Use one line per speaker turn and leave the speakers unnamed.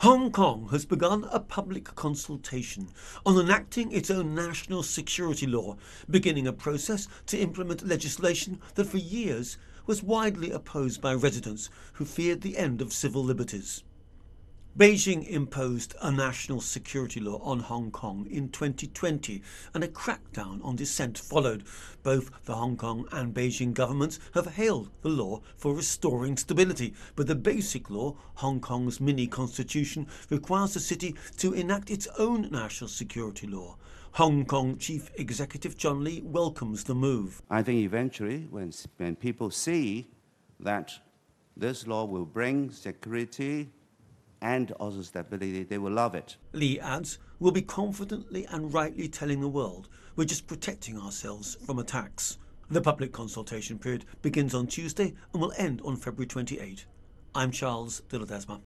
Hong Kong has begun a public consultation on enacting its own national security law, beginning a process to implement legislation that for years was widely opposed by residents who feared the end of civil liberties. Beijing imposed a national security law on Hong Kong in 2020 and a crackdown on dissent followed. Both the Hong Kong and Beijing governments have hailed the law for restoring stability, but the basic law, Hong Kong's mini-constitution, requires the city to enact its own national security law. Hong Kong Chief Executive John Lee welcomes the move.
I think eventually when people see that this law will bring security and also stability, they will love it.
Lee adds, "We'll be confidently and rightly telling the world we're just protecting ourselves from attacks." The public consultation period begins on Tuesday and will end on February 28. I'm Charles de Ledesma.